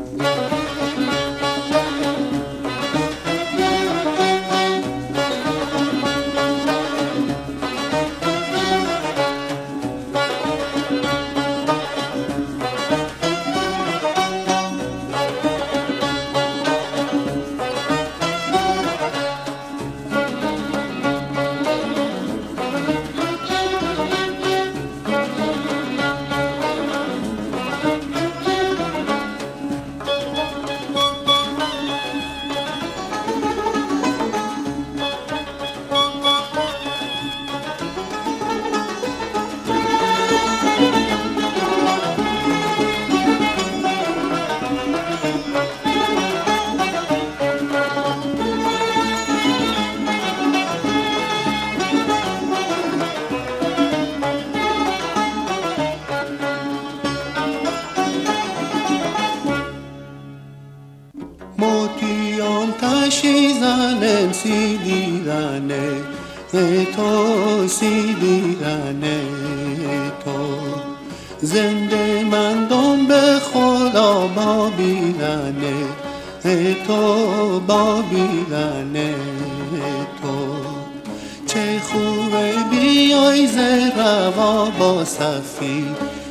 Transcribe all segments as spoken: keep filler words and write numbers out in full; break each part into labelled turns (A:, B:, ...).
A: موتیان کشیزنم سی دیرانه تو سی دیرانه تو زنده مندم به خدا با بیرانه تو با بیرانه تو چه خوبه بیای ز روا با صفی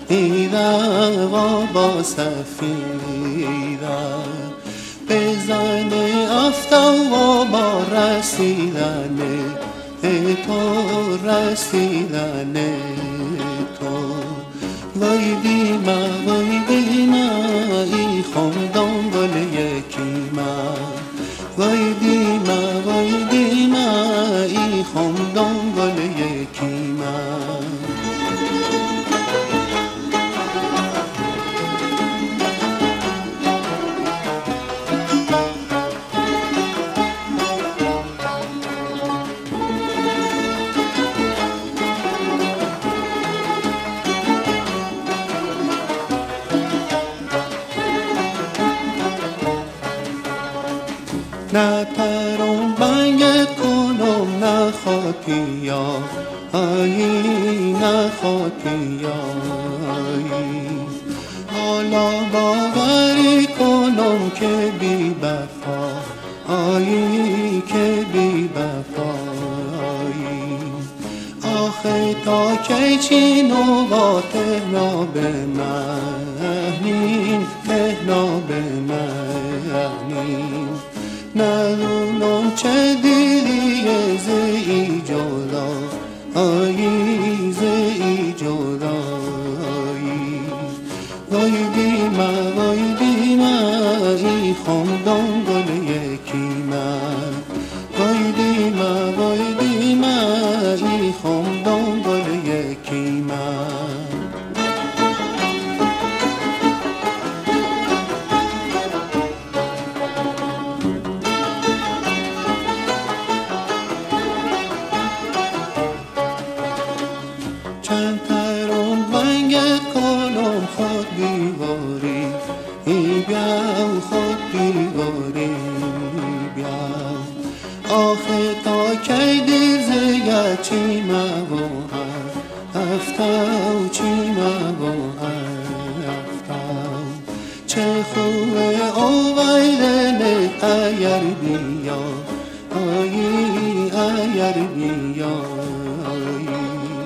A: روا با صفی بزن افتو و با رسیدن تو رسیدن تو وای دیما وای دیما ای خمدان گل یکی ما وای دیما وای دیما ای خمدان گل یکی ما نه ترون بنگ کنم نه خاطیا آیی نه خاطیا آیی حالا باوری کنم که بی بفا آیی که بی بفا آیی آخه تا کی چینو با تهنا به مهنین تهنا به مهنین ندونم چه دیریه زی جدا آیی زی جدا آیی وای دیما وای دیما ای خمدان گل یکی من وای دیما وای دیما ای خمدان گل یکی من چند ترون بنگت کنم خود دیواری ای بیاو خود دیواری بیاو آخه تا کی دیر زیگه چی موهر افتاو چی موهر افتاو چه خوبه او ویدنه ایر بیا آیی ایر بیا آیی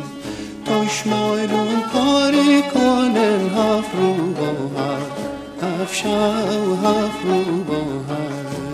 A: دشمنون کاری کنن هفت رو با هفت هفت شو هفت رو با هفت